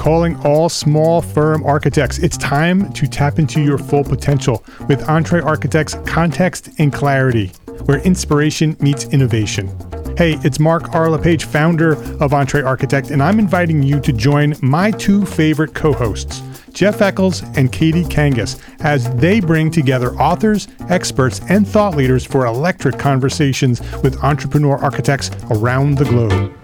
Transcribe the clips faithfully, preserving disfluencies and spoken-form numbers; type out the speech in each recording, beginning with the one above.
Calling all small firm architects, it's time to tap into your full potential with EntreArchitect's Context and Clarity, where inspiration meets innovation. Hey, it's Mark R. LePage, founder of EntreArchitect, and I'm inviting you to join my two favorite co-hosts, Jeff Eccles and Katie Kangas, as they bring together authors, experts, and thought leaders for electric conversations with entrepreneur architects around the globe.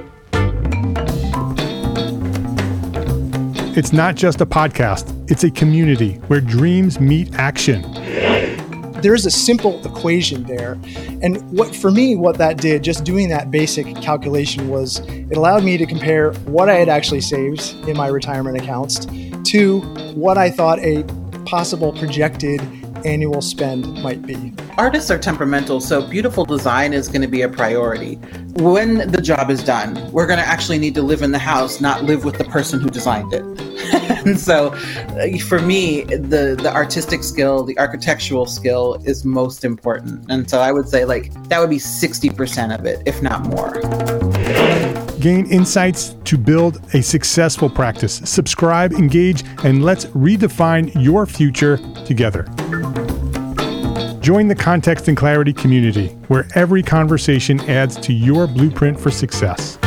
It's not just a podcast, it's a community where dreams meet action. There's a simple equation there. And what for me, what that did, just doing that basic calculation, was it allowed me to compare what I had actually saved in my retirement accounts to what I thought a possible projected annual spend might be. Artists are temperamental, so beautiful design is going to be a priority. When the job is done, we're going to actually need to live in the house, not live with the person who designed it. And so for me, the, the artistic skill, the architectural skill is most important. And so I would say like that would be sixty percent of it, if not more. Gain insights to build a successful practice. Subscribe, engage, and let's redefine your future together. Join the Context and Clarity community, where every conversation adds to your blueprint for success.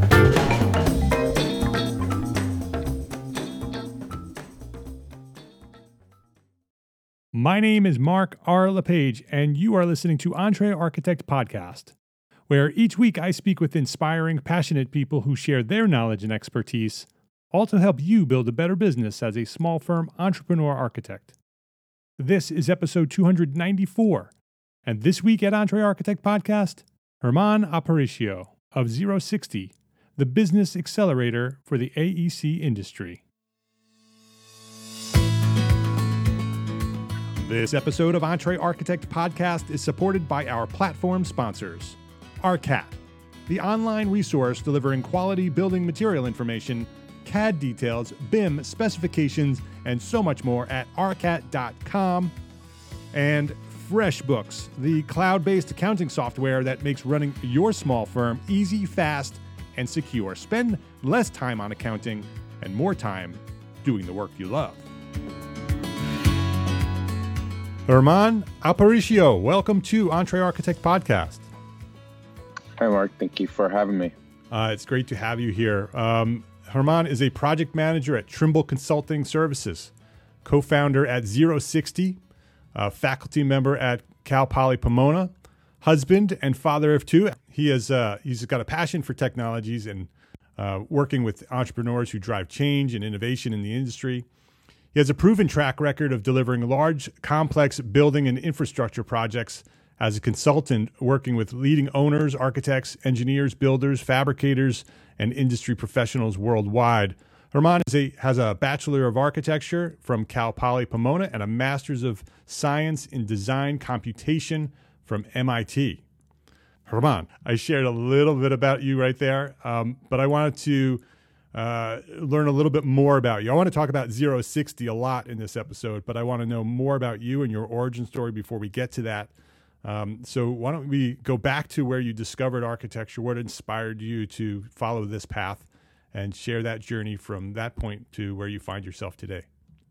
My name is Mark R. LePage, and you are listening to EntreArchitect Podcast, where each week I speak with inspiring, passionate people who share their knowledge and expertise, all to help you build a better business as a small firm entrepreneur architect. This is episode two hundred ninety-four, and this week at EntreArchitect Podcast, Germán Aparicio of zero sixty, the business accelerator for the A E C industry. This episode of EntreArchitect Podcast is supported by our platform sponsors. ARCAT, the online resource delivering quality building material information, C A D details, B I M specifications, and so much more at arcat dot com. And FreshBooks, the cloud-based accounting software that makes running your small firm easy, fast, and secure. Spend less time on accounting and more time doing the work you love. Germán Aparicio, welcome to EntreArchitect Podcast. Hi, Mark. Thank you for having me. Uh, it's great to have you here. Um, Germán is a project manager at Trimble Consulting Services, co-founder at zero sixty, a faculty member at Cal Poly Pomona, husband and father of two. He has uh, he's got a passion for technologies and uh, working with entrepreneurs who drive change and innovation in the industry. He has a proven track record of delivering large, complex building and infrastructure projects as a consultant, working with leading owners, architects, engineers, builders, fabricators, and industry professionals worldwide. Germán is a, has a Bachelor of Architecture from Cal Poly Pomona and a Master's of Science in Design Computation from M I T. Germán, I shared a little bit about you right there, um, but I wanted to uh, learn a little bit more about you. I want to talk about zero sixty a lot in this episode, but I want to know more about you and your origin story before we get to that. Um, so why don't we go back to where you discovered architecture, what inspired you to follow this path, and share that journey from that point to where you find yourself today.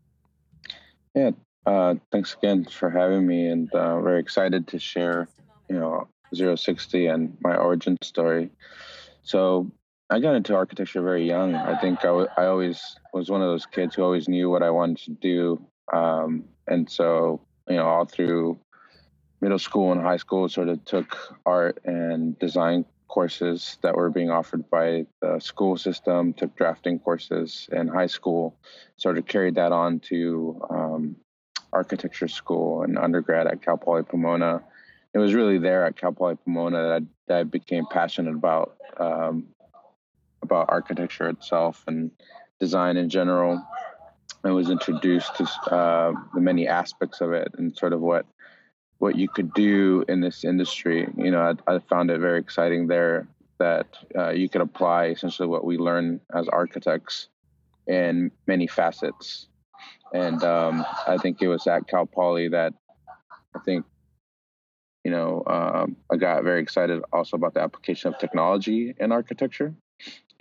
Yeah, uh, thanks again for having me, and uh, very excited to share, you know, zero sixty and my origin story. So I got into architecture very young. I think I, w- I always was one of those kids who always knew what I wanted to do. Um, and so, you know, all through middle school and high school, sort of took art and design courses that were being offered by the school system, took drafting courses in high school, sort of carried that on to um, architecture school and undergrad at Cal Poly Pomona. It was really there at Cal Poly Pomona that I, that I became passionate about um, about architecture itself and design in general. I was introduced to uh, the many aspects of it and sort of what what you could do in this industry. You know, I, I found it very exciting there that uh, you could apply essentially what we learn as architects in many facets. And um, I think it was at Cal Poly that I think, you know, um, I got very excited also about the application of technology in architecture.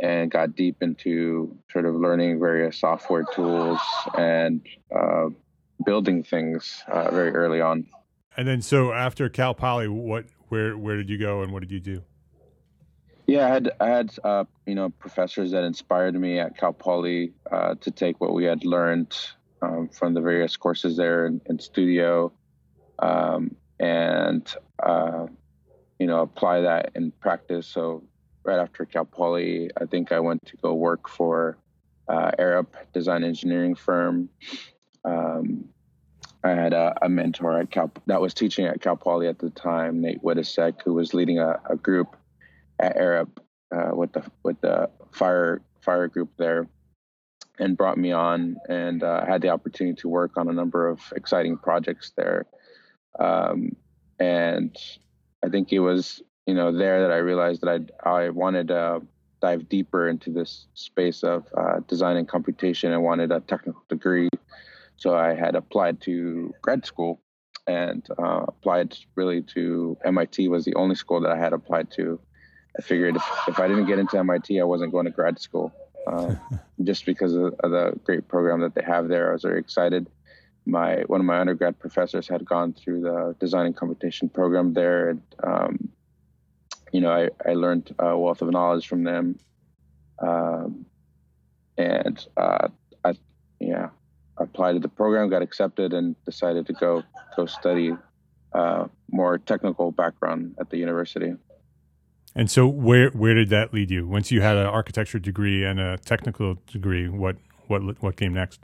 and got deep into sort of learning various software tools and uh, building things uh, very early on. And then, so after Cal Poly, what, where, where did you go, and what did you do? Yeah, I had, I had, uh, you know, professors that inspired me at Cal Poly uh, to take what we had learned um, from the various courses there in, in studio, um, and uh, you know, apply that in practice. So right after Cal Poly, I think I went to go work for uh, Arup design engineering firm. Um, I had a, a mentor at Cal that was teaching at Cal Poly at the time, Nate Witasek, who was leading a, a group at Arup uh, with the with the fire fire group there, and brought me on, and uh, had the opportunity to work on a number of exciting projects there. Um, and I think it was, you know, there that I realized that I I wanted to dive deeper into this space of uh, design and computation. I wanted a technical degree, so I had applied to grad school, and uh, applied really to M I T. Was the only school that I had applied to. I figured if, if I didn't get into M I T, I wasn't going to grad school, uh, just because of, of the great program that they have there. I was very excited. My one of my undergrad professors had gone through the design and computation program there, and um, you know, I, I learned a wealth of knowledge from them, um, and uh, I yeah applied to the program, got accepted, and decided to go go study uh, more technical background at the university. And so, where where did that lead you? Once you had an architecture degree and a technical degree, what what what came next?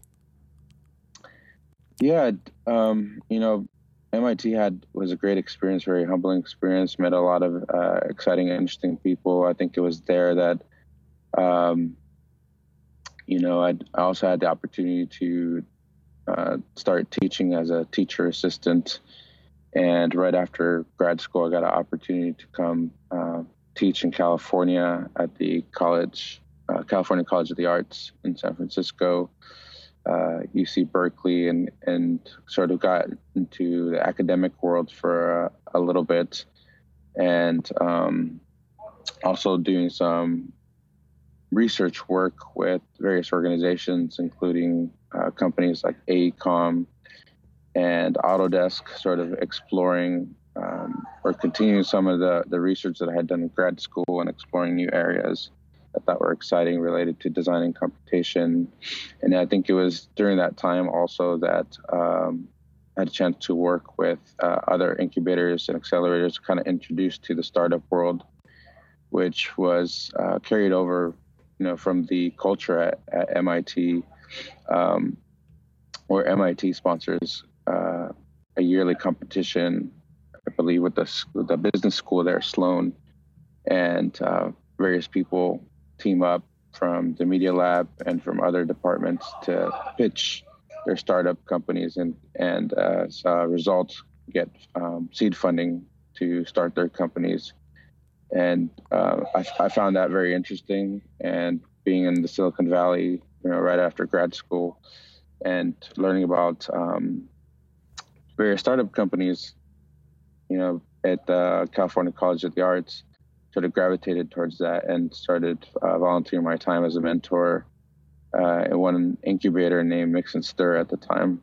Yeah, um, you know, M I T had was a great experience, very humbling experience. Met a lot of uh, exciting and interesting people. I think it was there that, um, you know, I'd, I also had the opportunity to uh, start teaching as a teacher assistant. And right after grad school, I got an opportunity to come uh, teach in California at the college, uh, California College of the Arts in San Francisco. Uh, U C Berkeley, and and sort of got into the academic world for uh, a little bit, and um, also doing some research work with various organizations, including uh, companies like A E COM and Autodesk, sort of exploring um, or continuing some of the, the research that I had done in grad school and exploring new areas that, that were exciting related to design and computation. And I think it was during that time also that um, I had a chance to work with uh, other incubators and accelerators, kind of introduced to the startup world, which was uh, carried over, you know, from the culture at, at M I T, um, where M I T sponsors uh, a yearly competition, I believe, with the, with the business school there, Sloan, and uh, various people team up from the Media Lab and from other departments to pitch their startup companies, and and uh, as a result, get um, seed funding to start their companies. And uh, I, I found that very interesting. And being in the Silicon Valley, you know, right after grad school, and learning about um, various startup companies, you know, at the California College of the Arts, sort of gravitated towards that and started uh, volunteering my time as a mentor uh, in one incubator named Mix and Stir at the time,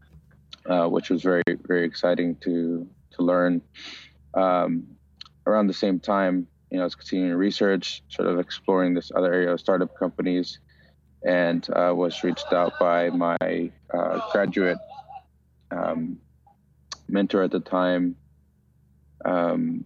uh, which was very, very exciting to to learn. Um, around the same time, you know, I was continuing research, sort of exploring this other area of startup companies, and uh, was reached out by my uh, graduate um, mentor at the time, um,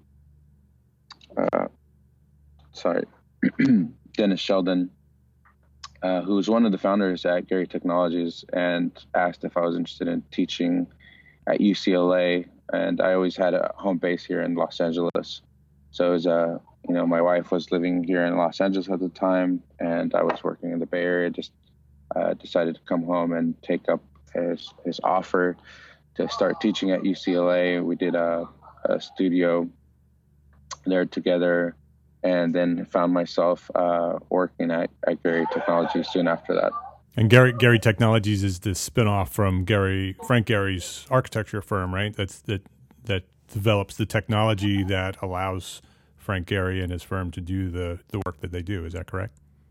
uh, sorry, Dennis Sheldon, uh, who was one of the founders at Gary Technologies, and asked if I was interested in teaching at U C L A. And I always had a home base here in Los Angeles. So it was, uh, you know, my wife was living here in Los Angeles at the time, and I was working in the Bay Area. Just uh, decided to come home and take up his his offer to start teaching at U C L A. We did a, a studio there together, and then found myself uh, working at, at Gary Technologies soon after that. And Gary Gary Technologies is the spinoff from Gary Frank Gehry's architecture firm, right? That's that that develops the technology that allows Frank Gehry and his firm to do the, the work that they do. Is that correct?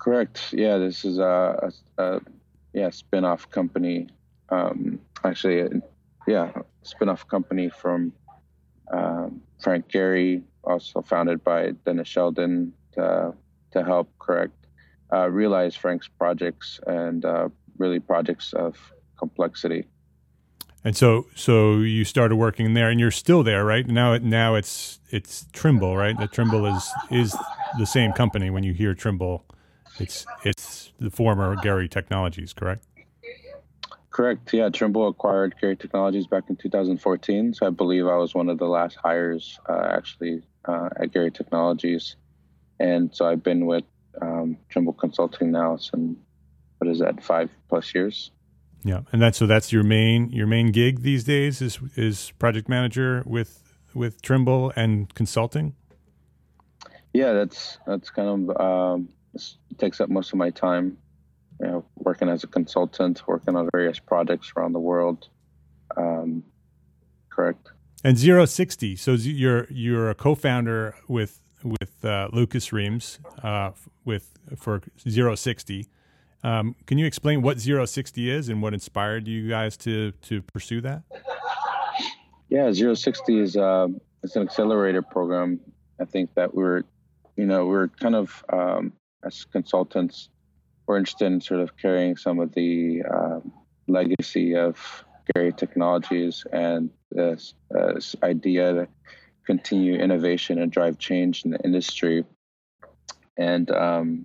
Correct. Yeah, this is a, a, a yeah spin-off company. Um, actually, a, yeah, spin-off company from um, Frank Gehry, also founded by Dennis Sheldon to to help correct uh, realize Frank's projects and uh, really projects of complexity. And so, so you started working there, and you're still there, right? Now, now it's it's Trimble, right? That Trimble is is the same company. When you hear Trimble, it's it's the former Gehry Technologies, correct? Correct. Yeah, Trimble acquired Gehry Technologies back in two thousand fourteen. So I believe I was one of the last hires uh, actually uh, at Gehry Technologies, and so I've been with um, Trimble Consulting now since what is that, five plus years. Yeah, and that's so that's your main your main gig these days is is project manager with with Trimble and consulting. Yeah, that's that's kind of um, it takes up most of my time. You know, working as a consultant, working on various projects around the world. Um, correct. And zero sixty. So you're you're a co-founder with with uh, Lucas Reams uh, with for zero sixty. Um, can you explain what zero sixty is and what inspired you guys to to pursue that? Yeah, zero sixty is uh, it's an accelerator program. I think that we're, you know, we're kind of um, as consultants, we're interested in sort of carrying some of the um, legacy of Gehry Technologies and this, uh, this idea to continue innovation and drive change in the industry. And um,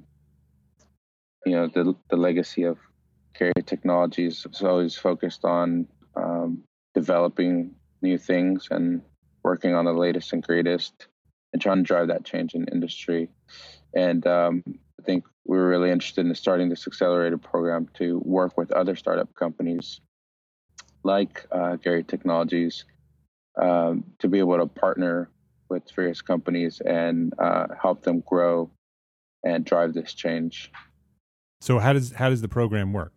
you know, the the legacy of Gehry Technologies is always focused on um, developing new things and working on the latest and greatest and trying to drive that change in industry. And um, I think we were really interested in starting this accelerator program to work with other startup companies like uh, Gehry Technologies um, to be able to partner with various companies and uh, help them grow and drive this change. So how does how does the program work?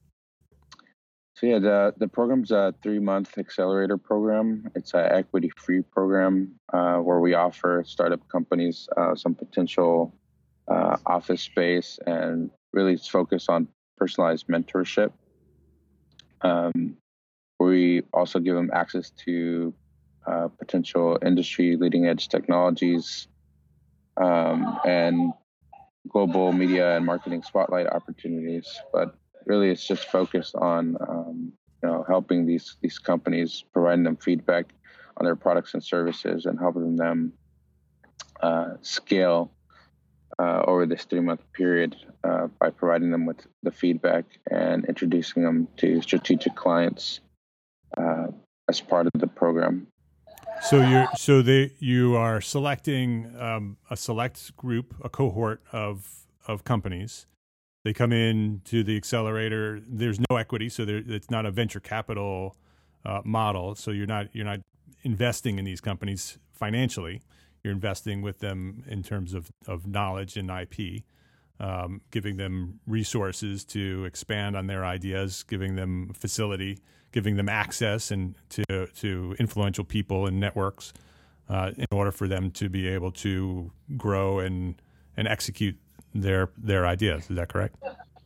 So yeah, the the program's a three month accelerator program. It's an equity free program uh, where we offer startup companies uh, some potential uh, office space and really focus on personalized mentorship. Um, we also give them access to uh, potential industry leading edge technologies um, and global media and marketing spotlight opportunities, but really it's just focused on um, you know helping these these companies, providing them feedback on their products and services, and helping them uh, scale uh, over this three month period uh, by providing them with the feedback and introducing them to strategic clients uh, as part of the program. So you're so they you are selecting um, a select group, a cohort of of companies. They come in to the accelerator. There's no equity, so there, it's not a venture capital uh, model. So you're not you're not investing in these companies financially. You're investing with them in terms of, of knowledge and I P, um, giving them resources to expand on their ideas, giving them facility, giving them access and to to influential people and networks uh, in order for them to be able to grow and and execute their their ideas. Is that correct?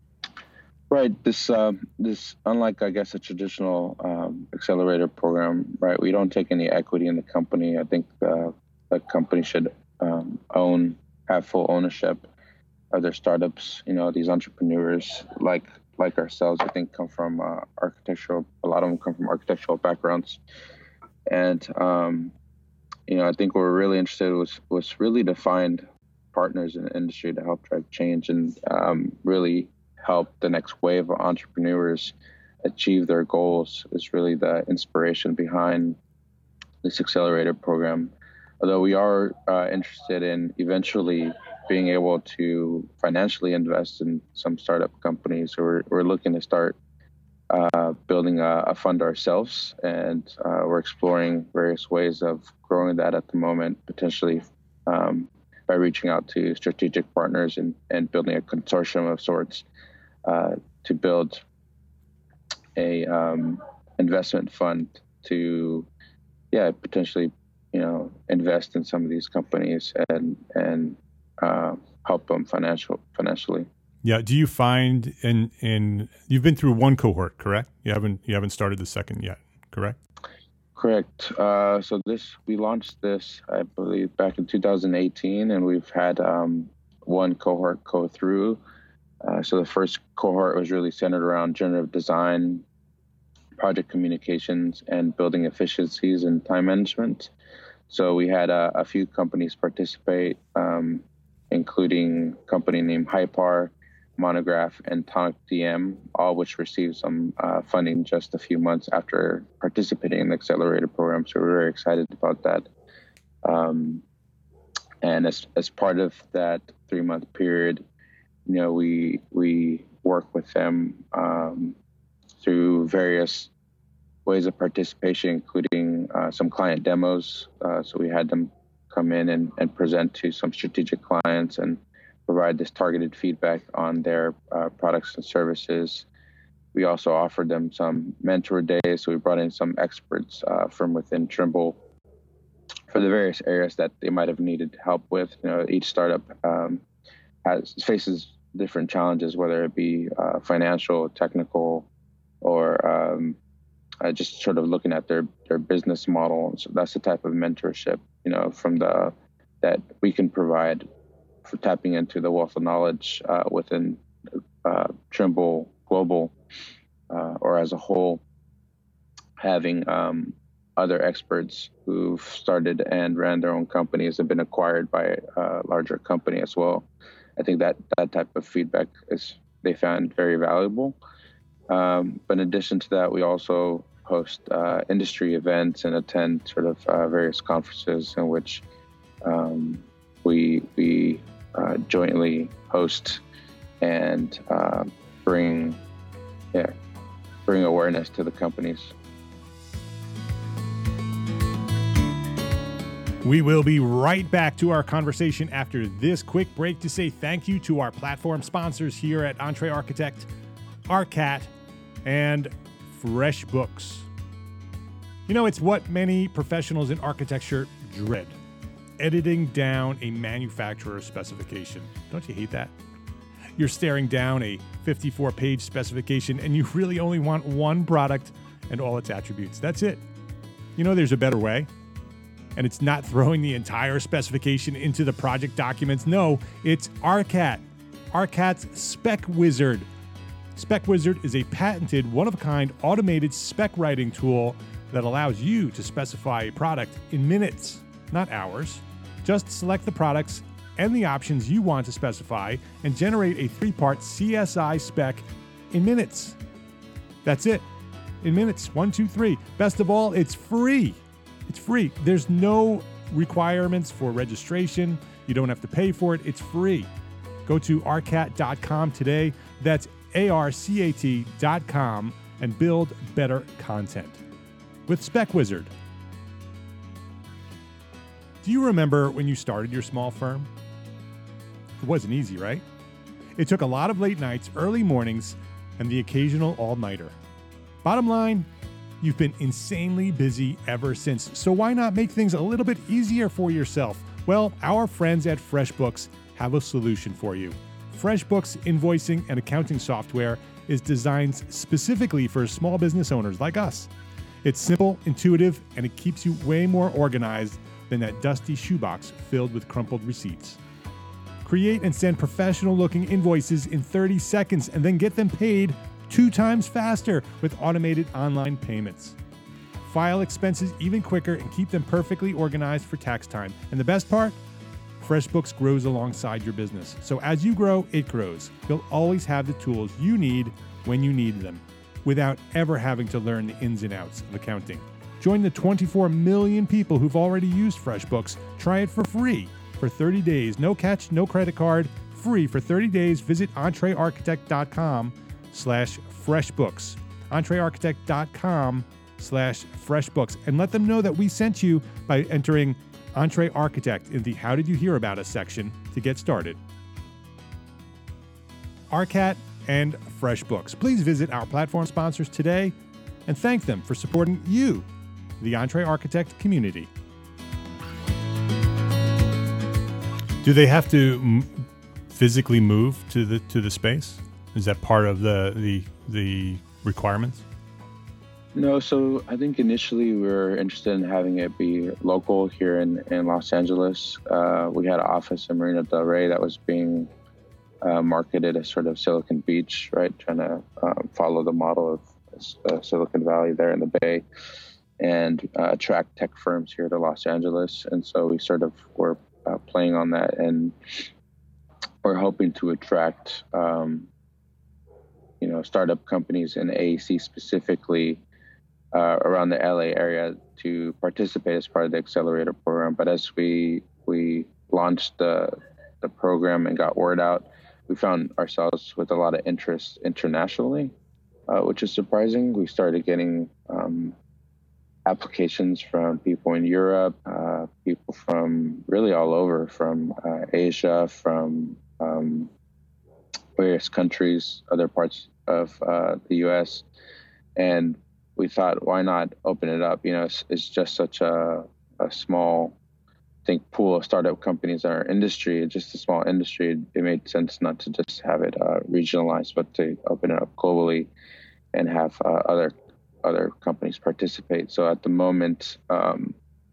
Right. This um, this unlike I guess a traditional um, accelerator program, right? We don't take any equity in the company. I think the, the company should um, own have full ownership of their startups. You know, these entrepreneurs like. like ourselves, I think, come from uh, architectural, a lot of them come from architectural backgrounds. And, um, you know, I think what we're really interested in was, was really to find partners in the industry to help drive change and um, really help the next wave of entrepreneurs achieve their goals is really the inspiration behind this accelerator program. Although we are uh, interested in eventually being able to financially invest in some startup companies, we're, we're looking to start uh, building a, a fund ourselves, and uh, we're exploring various ways of growing that at the moment, potentially um, by reaching out to strategic partners and, and building a consortium of sorts uh, to build a um, investment fund to, yeah, potentially, you know, invest in some of these companies and and uh, help them financial financially. Yeah. Do you find in in you've been through one cohort, correct? You haven't you haven't started the second yet, correct? Correct. Uh, so this we launched this, I believe, back in two thousand eighteen, and we've had um, one cohort go through. Uh, so the first cohort was really centered around generative design, project communications, and building efficiencies and time management. So we had uh, a few companies participate, um, including a company named Hypar, Monograph, and Tonic D M, all which received some uh, funding just a few months after participating in the accelerator program. So we're very excited about that. Um, and as as part of that three month period, you know, we we work with them um, through various ways of participation, including uh, some client demos. Uh, so we had them come in and, and present to some strategic clients and provide this targeted feedback on their uh, products and services. We also offered them some mentor days. So we brought in some experts uh, from within Trimble for the various areas that they might have needed help with. You know, each startup um, has faces different challenges, whether it be uh, financial, technical, or um, uh, just sort of looking at their, their business model. So that's the type of mentorship, you know, from the that we can provide for tapping into the wealth of knowledge uh, within uh, Trimble Global uh, or as a whole, having um, other experts who've started and ran their own companies have been acquired by a larger company as well. I think that that type of feedback is they found very valuable. Um, but in addition to that, we also host uh, industry events and attend sort of uh, various conferences in which um, we we Uh, jointly host and uh, bring, yeah, bring awareness to the companies. We will be right back to our conversation after this quick break to say thank you to our platform sponsors here at Entre Architect, Arcat, and FreshBooks. You know, it's what many professionals in architecture dread. Editing down a manufacturer's specification. Don't you hate that? You're staring down a fifty-four page specification and you really only want one product and all its attributes. That's it. You know, there's a better way. And it's not throwing the entire specification into the project documents. No, it's Arcat. Arcat's Spec Wizard. Spec Wizard is a patented, one-of-a-kind automated spec writing tool that allows you to specify a product in minutes, not hours. Just select the products and the options you want to specify and generate a three-part C S I spec in minutes. That's it. In minutes. One, two, three. Best of all, it's free. It's free. There's no requirements for registration. You don't have to pay for it. It's free. Go to arcat dot com today. That's A R C A T dot com and build better content with Spec Wizard. Do you remember when you started your small firm? It wasn't easy, right? It took a lot of late nights, early mornings, and the occasional all-nighter. Bottom line, you've been insanely busy ever since, so why not make things a little bit easier for yourself? Well, our friends at FreshBooks have a solution for you. FreshBooks invoicing and accounting software is designed specifically for small business owners like us. It's simple, intuitive, and it keeps you way more organized than that dusty shoebox filled with crumpled receipts. Create and send professional-looking invoices in thirty seconds and then get them paid two times faster with automated online payments. File expenses even quicker and keep them perfectly organized for tax time. And the best part? FreshBooks grows alongside your business. So as you grow, it grows. You'll always have the tools you need when you need them without ever having to learn the ins and outs of accounting. Join the twenty-four million people who've already used FreshBooks. Try it for free for thirty days. No catch, no credit card. Free for thirty days. Visit entrearchitect.com slash FreshBooks. entrearchitect.com slash FreshBooks. And let them know that we sent you by entering Entre Architect in the How Did You Hear About Us section to get started. Arcat and FreshBooks. Please visit our platform sponsors today and thank them for supporting you, the Entre Architect community. Do they have to m- physically move to the to the space? Is that part of the the the requirements? No, so I think initially we were interested in having it be local here in, in Los Angeles. Uh, we had an office in Marina del Rey that was being uh, marketed as sort of Silicon Beach, right? Trying to um, follow the model of uh, Silicon Valley there in the Bay and uh, attract tech firms here to Los Angeles. And so we sort of were uh, playing on that, and we're hoping to attract, um, you know, startup companies in A E C specifically Uh, around the L A area to participate as part of the accelerator program. But as we we launched the the program and got word out, we found ourselves with a lot of interest internationally, uh, which is surprising. We started getting um, applications from people in Europe, uh, people from really all over, from uh, Asia, from um, various countries, other parts of uh, the U S, and we thought, why not open it up? You know, it's, it's just such a, a small, I think, pool of startup companies in our industry. It's just a small industry. It, it made sense not to just have it uh, regionalized, but to open it up globally and have uh, other other companies participate. So at the moment, um,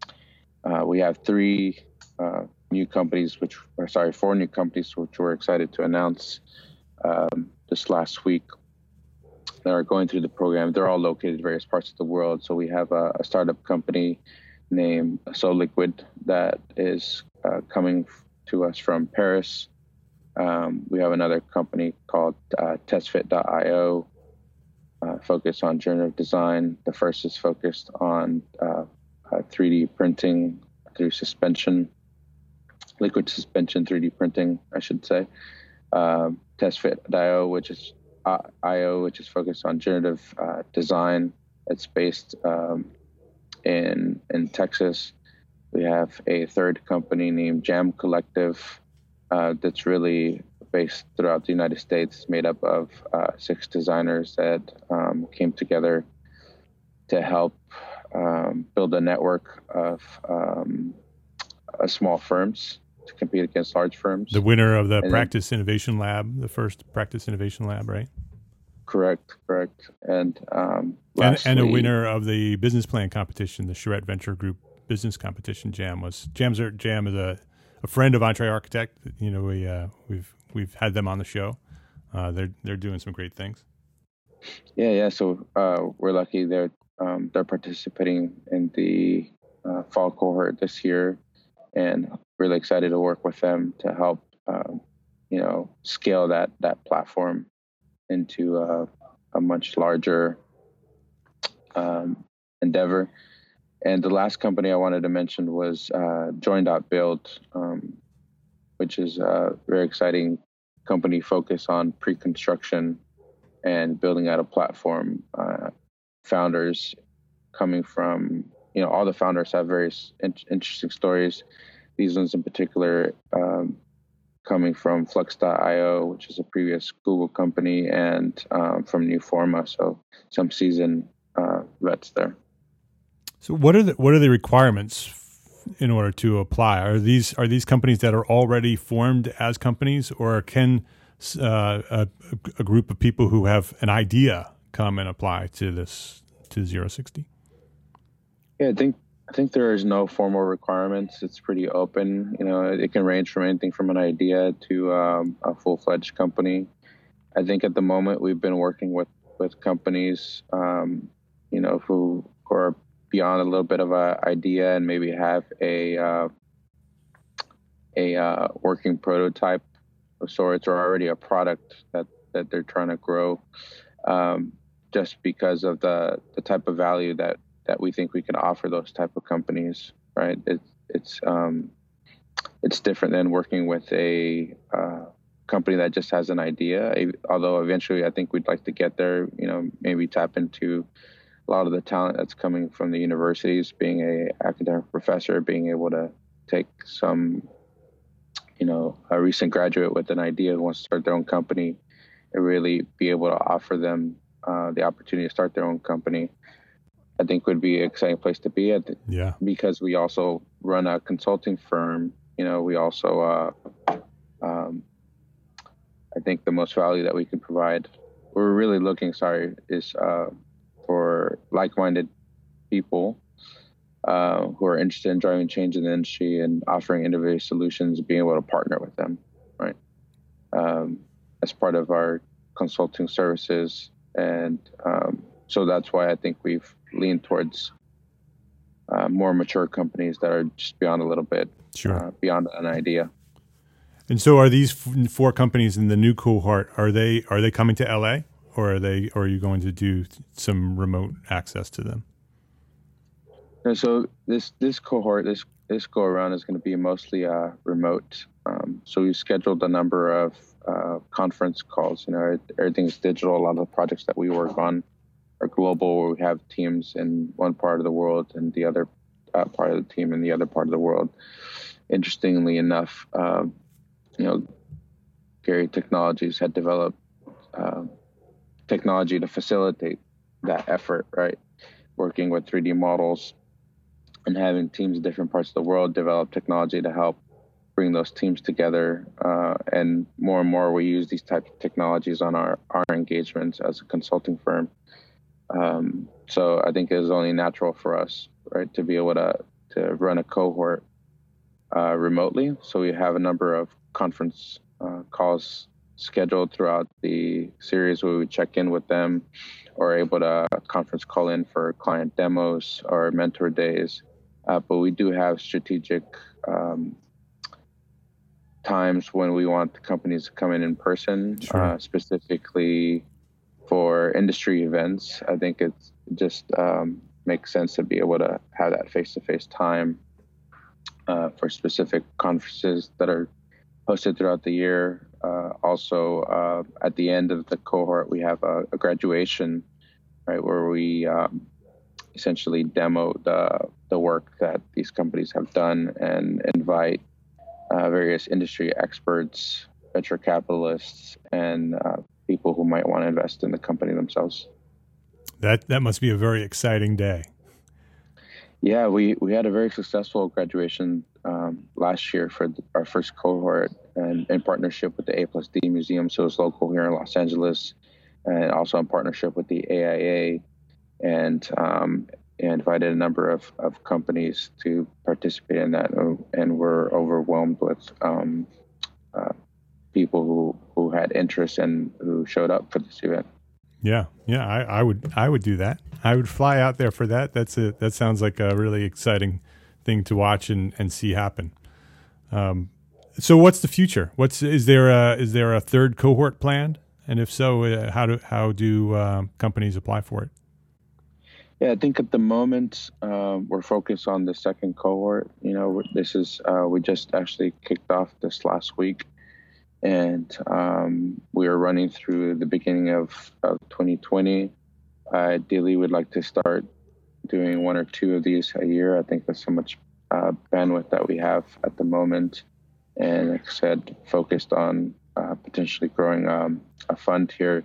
uh, we have three uh, new companies, which, or sorry, four new companies, which we're excited to announce um, this last week, that are going through the program. They're all located in various parts of the world. So we have a, a startup company named SoLiquid that is uh, coming to us from Paris. Um, we have another company called uh, testfit dot io, uh, focused on generative design. The first is focused on uh, uh, three D printing through suspension, liquid suspension three D printing, I should say. Um, testfit dot io, which is Uh, I O, which is focused on generative uh, design. It's based um, in in Texas. We have a third company named Jam Collective uh, that's really based throughout the United States, made up of uh, six designers that um, came together to help um, build a network of um, uh, small firms to compete against large firms. The winner of the and Practice then, Innovation Lab, the first Practice Innovation Lab, right? Correct, correct. And um, and, and a winner of the business plan competition, the Charette Venture Group business competition. Jam was Jam's are, Jam is a, a friend of Entre Architect. You know, we uh, we've we've had them on the show. Uh, they're they're doing some great things. Yeah, yeah. So uh, we're lucky they're um, they're participating in the uh, fall cohort this year, and really excited to work with them to help, um, you know, scale that that platform into uh, a much larger um, endeavor. And the last company I wanted to mention was uh, Join.build, um, which is a very exciting company focused on pre-construction and building out a platform. Uh, founders coming from, you know, all the founders have various in- interesting stories. These ones in particular um, coming from Flux dot io, which is a previous Google company, and um, from Newforma, so some seasoned uh, vets there. So what are the what are the requirements in order to apply? Are these are these companies that are already formed as companies, or can uh, a, a group of people who have an idea come and apply to this to zero sixty? Yeah, I think I think there is no formal requirements. It's pretty open. You know, it can range from anything from an idea to um, a full-fledged company. I think at the moment we've been working with with companies, um, you know, who, who are beyond a little bit of an idea and maybe have a uh, a uh, working prototype of sorts, or already a product that, that they're trying to grow, um, just because of the, the type of value that, that we think we can offer those type of companies, right? It, it's um, it's different than working with a uh, company that just has an idea, although eventually I think we'd like to get there, you know, maybe tap into a lot of the talent that's coming from the universities, being a academic professor, being able to take some, you know, a recent graduate with an idea who wants to start their own company and really be able to offer them uh, the opportunity to start their own company, I think would be an exciting place to be at. Yeah. Because we also run a consulting firm, you know, we also uh, um, think the most value that we can provide, we're really looking, sorry, is uh, for like-minded people uh, who are interested in driving change in the industry and offering innovative solutions, being able to partner with them, right? Um, as part of our consulting services. And um, so that's why I think we've leaned towards uh, more mature companies that are just beyond a little bit, sure. uh, beyond an idea. And so, are these f- four companies in the new cohort? Are they are they coming to L A, or are they? Or are you going to do some remote access to them? And so this this cohort, this this go around is going to be mostly uh, remote. Um, so we scheduled a number of uh, conference calls. You know, everything's digital. A lot of the projects that we work on are global, where we have teams in one part of the world and the other uh, part of the team in the other part of the world. Interestingly enough, uh, you know, Gary Technologies had developed uh, technology to facilitate that effort, right? Working with three D models and having teams in different parts of the world develop technology to help bring those teams together. Uh, and more and more, we use these types of technologies on our, our engagements as a consulting firm. Um, so I think it is only natural for us, right, to be able to, to run a cohort uh, remotely. So we have a number of conference uh, calls scheduled throughout the series where we check in with them, or able to conference call in for client demos or mentor days. Uh, but we do have strategic um, times when we want the companies to come in in person, sure. uh, specifically for industry events. I think it just um, makes sense to be able to have that face-to-face time uh, for specific conferences that are hosted throughout the year. Uh, also, uh, at the end of the cohort, we have a, a graduation, right, where we um, essentially demo the the work that these companies have done and invite uh, various industry experts, venture capitalists, and uh, people who might want to invest in the company themselves. That that must be a very exciting day. Yeah, we, we had a very successful graduation um, last year for the, our first cohort, and in partnership with the A plus D Museum, so it's local here in Los Angeles, and also in partnership with the A I A, and um, invited a number of, of companies to participate in that, and we're overwhelmed with um, uh, people who, who had interest and who showed up for this event. Yeah, yeah, I, I would, I would do that. I would fly out there for that. That's a, that sounds like a really exciting thing to watch and, and see happen. Um, so, what's the future? What's is there a is there a third cohort planned? And if so, uh, how do how do um, companies apply for it? Yeah, I think at the moment uh, we're focused on the second cohort. You know, this is uh, we just actually kicked off this last week. And um, we are running through the beginning of, of twenty twenty. Uh, ideally, we'd like to start doing one or two of these a year. I think there's so much uh, bandwidth that we have at the moment. And like I said, focused on uh, potentially growing um, a fund here.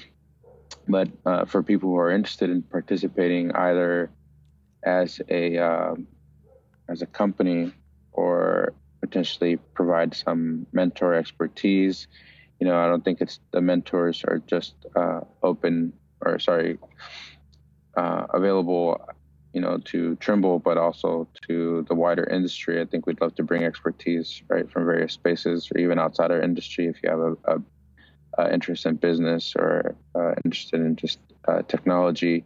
But uh, for people who are interested in participating either as a um, as a company or potentially provide some mentor expertise. You know, I don't think it's the mentors are just uh, open or sorry, uh, available, you know, to Trimble, but also to the wider industry. I think we'd love to bring expertise, right, from various spaces or even outside our industry. If you have a, a, a interest in business or uh, interested in just uh, technology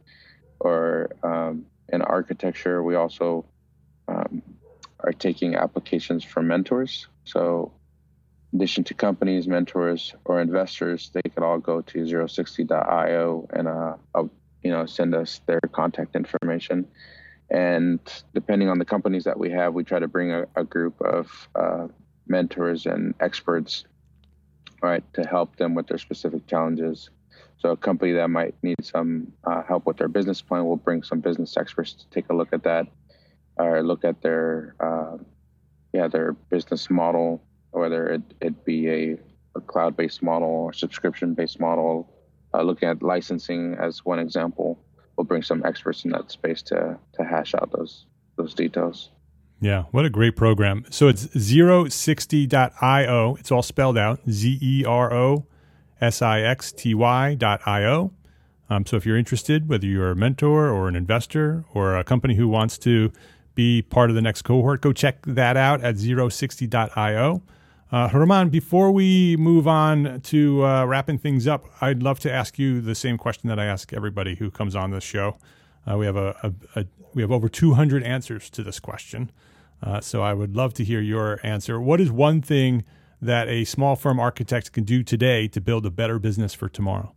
or um, in architecture, we also um, are taking applications from mentors. So in addition to companies, mentors, or investors, they could all go to zero sixty dot io and uh, you know, send us their contact information. And depending on the companies that we have, we try to bring a, a group of uh, mentors and experts, right, to help them with their specific challenges. So a company that might need some uh, help with their business plan, we'll bring some business experts to take a look at that, or look at their, uh, yeah, their business model, whether it, it be a, a cloud-based model or subscription-based model. Uh, looking at licensing as one example, we'll bring some experts in that space to to hash out those those details. Yeah, what a great program. So it's zero sixty dot io. It's all spelled out, Z E R O S I X T Y dot I O. Um, so if you're interested, whether you're a mentor or an investor or a company who wants to be part of the next cohort, go check that out at zero sixty dot I O. Uh, German, before we move on to uh, wrapping things up, I'd love to ask you the same question that I ask everybody who comes on this show. Uh, we have a, a, a we have over two hundred answers to this question, uh, so I would love to hear your answer. What is one thing that a small firm architect can do today to build a better business for tomorrow?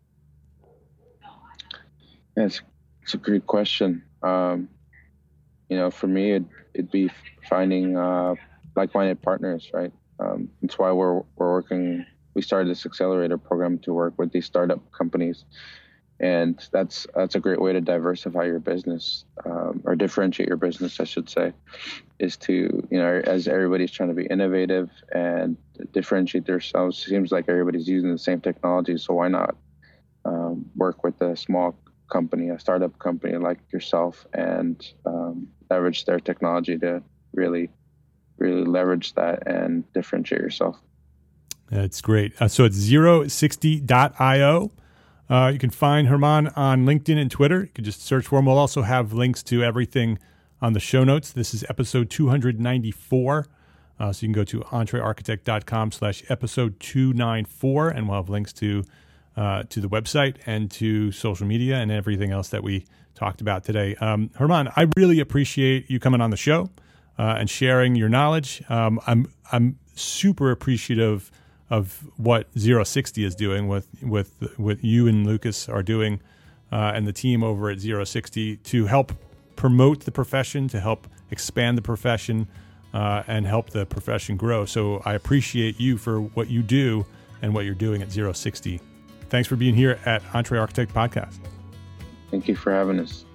Yeah, it's, it's a great question. Um, you know, for me, it, it'd be finding uh, like-minded partners, right? Um, that's why we're we're working. We started this accelerator program to work with these startup companies, and that's that's a great way to diversify your business um, or differentiate your business, I should say, is to, you know, as everybody's trying to be innovative and differentiate themselves. It seems like everybody's using the same technology, so why not um, work with a small company, a startup company like yourself, and um, leverage their technology to really. really leverage that and differentiate yourself. That's great. Uh, so it's zero sixty dot I O. Uh, you can find German on LinkedIn and Twitter. You can just search for him. We'll also have links to everything on the show notes. This is episode two ninety-four. Uh, so you can go to entrearchitect.com slash episode two ninety-four, and we'll have links to uh, to the website and to social media and everything else that we talked about today. Um, German, I really appreciate you coming on the show. Uh, and sharing your knowledge. Um, I'm I'm super appreciative of what zero sixty is doing with with with you and Lucas are doing, uh, and the team over at zero sixty to help promote the profession, to help expand the profession, uh, and help the profession grow. So I appreciate you for what you do and what you're doing at zero sixty. Thanks for being here at EntreArchitect Podcast. Thank you for having us.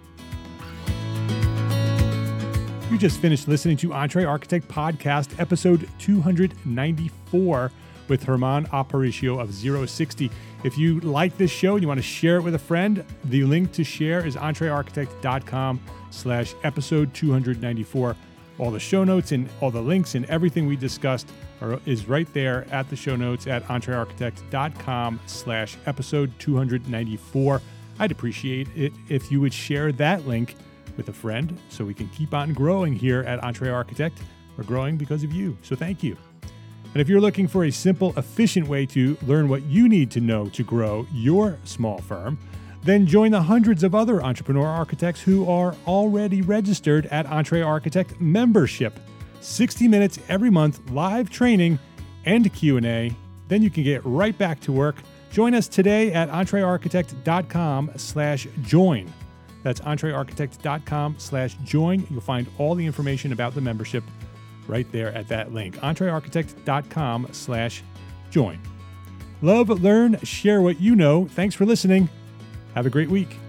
You just finished listening to EntreArchitect Podcast, episode two ninety-four with German Aparicio of zero sixty. If you like this show and you want to share it with a friend, the link to share is entrearchitect.com slash episode 294. All the show notes and all the links and everything we discussed are, is right there at the show notes at entrearchitect.com slash episode 294. I'd appreciate it if you would share that link with a friend so we can keep on growing here at EntreArchitect. We're growing because of you, so thank you. And if you're looking for a simple, efficient way to learn what you need to know to grow your small firm, then join the hundreds of other entrepreneur architects who are already registered at EntreArchitect Membership. sixty minutes every month, live training and Q and A. Then you can get right back to work. Join us today at entrearchitect.com slash join. That's entrearchitect.com slash join. You'll find all the information about the membership right there at that link. entrearchitect.com slash join. Love, learn, share what you know. Thanks for listening. Have a great week.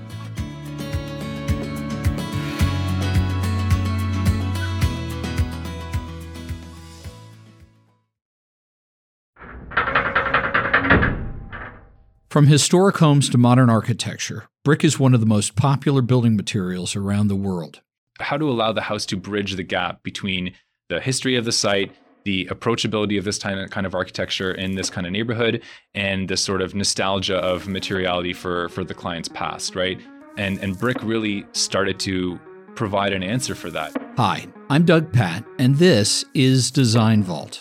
From historic homes to modern architecture, brick is one of the most popular building materials around the world. How to allow the house to bridge the gap between the history of the site, the approachability of this kind of architecture in this kind of neighborhood, and the sort of nostalgia of materiality for, for the client's past, right? And, and brick really started to provide an answer for that. Hi, I'm Doug Patt, and this is Design Vault.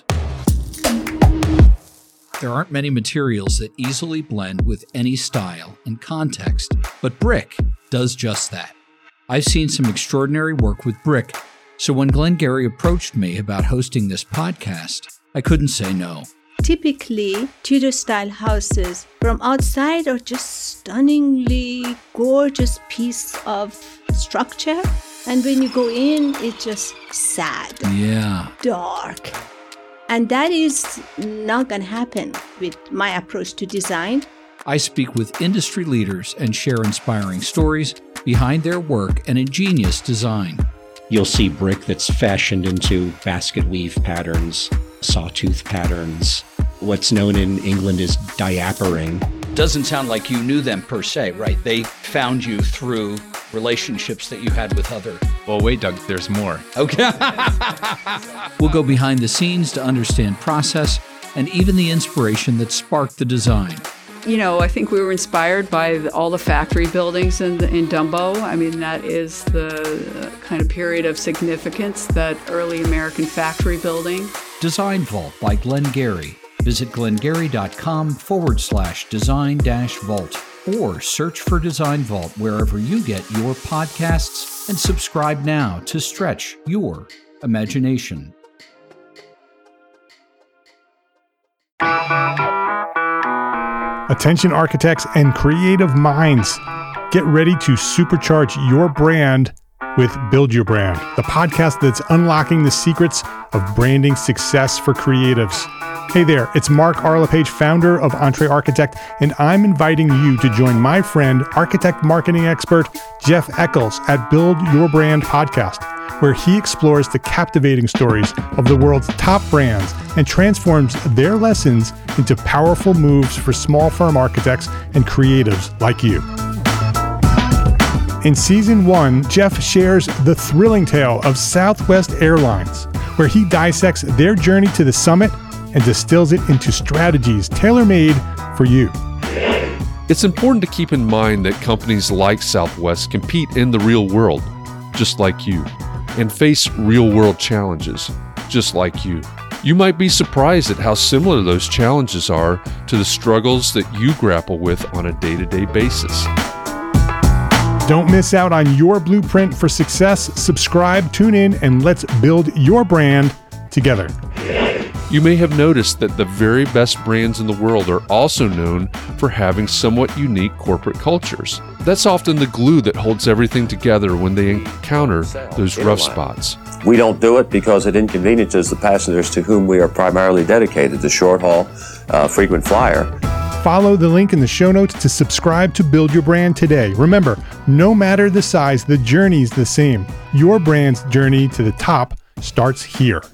There aren't many materials that easily blend with any style and context, but brick does just that. I've seen some extraordinary work with brick, so when Glenn Gary approached me about hosting this podcast, I couldn't say no. Typically, Tudor-style houses from outside are just stunningly gorgeous piece of structure, and when you go in, it's just sad, yeah, dark. And that is not going to happen with my approach to design. I speak with industry leaders and share inspiring stories behind their work and ingenious design. You'll see brick that's fashioned into basket weave patterns, sawtooth patterns. What's known in England as diapering. Doesn't sound like you knew them per se, right? They found you through relationships that you had with other... Well, wait, Doug, there's more. Okay. We'll go behind the scenes to understand process and even the inspiration that sparked the design. you know, I think we were inspired by the, all the factory buildings in, in Dumbo. I mean, that is the kind of period of significance, that early American factory building. Design Vault by Glengarry. Visit glengarry.com forward slash design dash vault or search for Design Vault wherever you get your podcasts and subscribe now to stretch your imagination. Attention architects and creative minds, get ready to supercharge your brand with Build Your Brand, the podcast that's unlocking the secrets of branding success for creatives. Hey there, it's Mark Arlepage, founder of Entre Architect, and I'm inviting you to join my friend, architect marketing expert Jeff Eccles at Build Your Brand podcast, where he explores the captivating stories of the world's top brands and transforms their lessons into powerful moves for small firm architects and creatives like you. In season one, Jeff shares the thrilling tale of Southwest Airlines, where he dissects their journey to the summit and distills it into strategies tailor-made for you. It's important to keep in mind that companies like Southwest compete in the real world, just like you, and face real-world challenges, just like you. You might be surprised at how similar those challenges are to the struggles that you grapple with on a day-to-day basis. Don't miss out on your blueprint for success. Subscribe, tune in, and let's build your brand together. You may have noticed that the very best brands in the world are also known for having somewhat unique corporate cultures. That's often the glue that holds everything together when they encounter those rough spots. We don't do it because it inconveniences the passengers to whom we are primarily dedicated, the short haul, uh, frequent flyer. Follow the link in the show notes to subscribe to Build Your Brand today. Remember, no matter the size, the journey's the same. Your brand's journey to the top starts here.